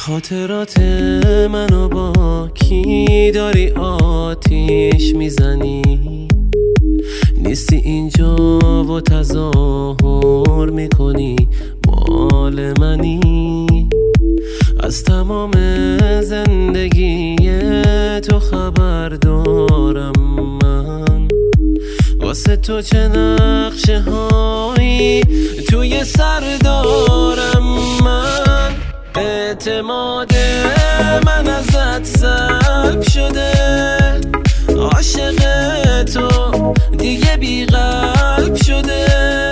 خاطرات منو با کی داری آتیش میزنی؟ نیستی اینجا و تظاهر میکنی مال منی. از تمام زندگی تو خبر دارم من، واسه تو چه نقشه هایی توی سر دارم من. اعتماد من ازت سلب شده، عاشق تو دیگه بی قلب شده.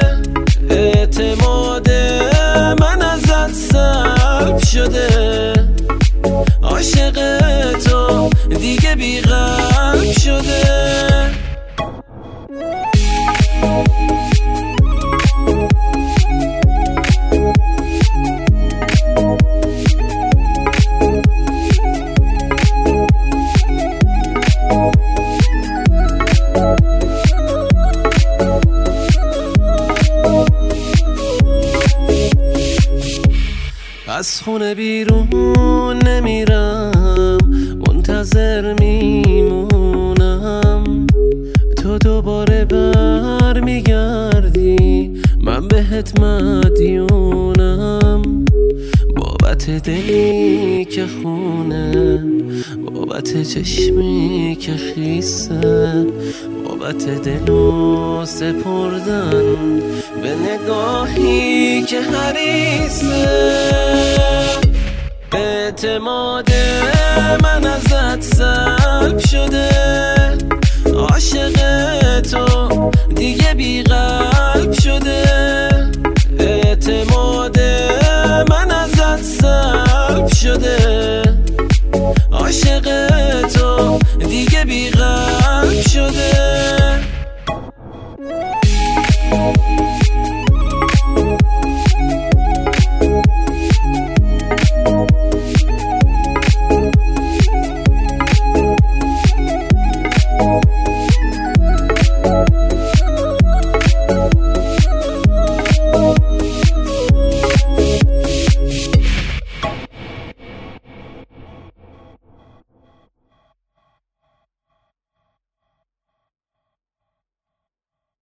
اعتماد من ازت سلب شده، عاشق تو دیگه بی قلب شده. از خونه بیرون نمیرم، منتظر میمونم تو دوباره بر میگردی. من بهت مدیونم، بابت دلی که خونه، بابت چشمی که خیسه، بابت دلو سپردن به نگاهی که حریصه. اعتماد من ازت سلب شده، عاشق تو دیگه بی قلب شده. اعتماد من ازت سلب شده، عاشق تو دیگه بی قلب شده.